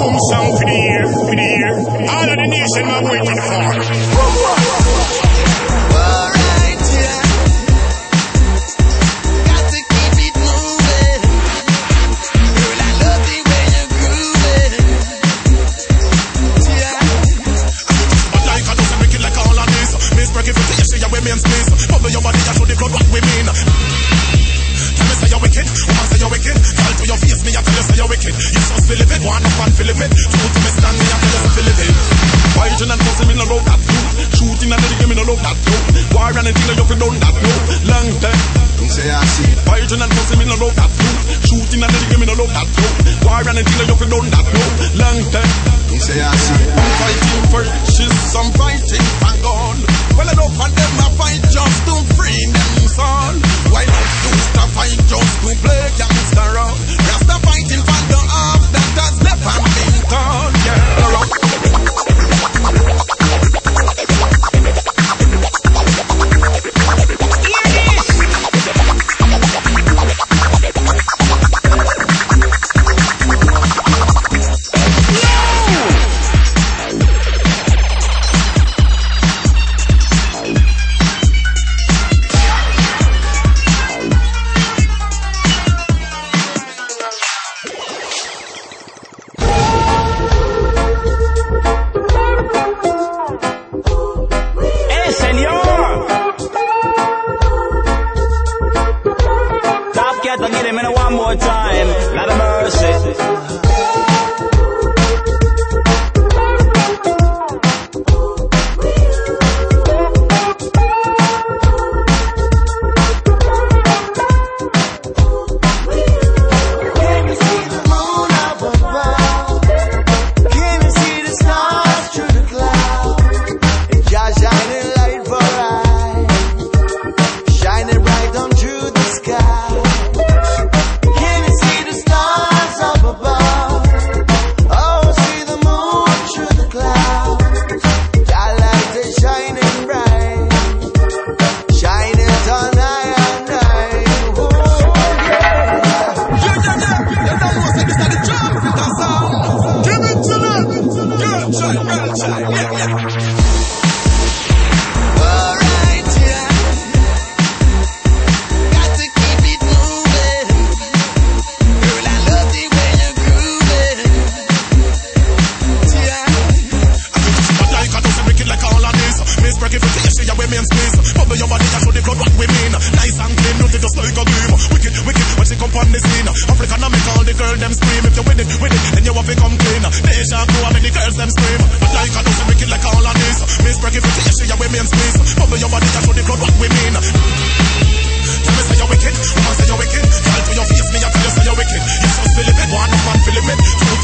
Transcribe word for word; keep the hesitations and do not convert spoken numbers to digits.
boom sound for the ear, for the ear. All of the nation are waiting for. Alright, yeah. Got to keep it moving. Girl, I love the way you're grooving. Yeah. But like I don't make it like all of this. Miss Break if you say you wear men's space. Bubble your body and show the crowd what we mean. Tell me say you're wicked, woman say you're wicked. Tell to your face me I tell you say you're wicked. You just feel it, one up and feel it. Two to me stand me I tell you say feel it. Fighting and fussing me no love that too. Shooting and the game me no love that too. War and anything that you feel done that no. Long time. Don't say I see. Fighting and fussing me no love that too. Shooting and the game me no love that too. War and anything that you feel done that no. Long time. Don't say I see. I'm fighting for riches, some fighting for gold. Well enough of them I fight just to free them soul. Why not used to fight just to play gangster round? Rasta fighting for the half that has never been told. Yeah. One up and fill it, two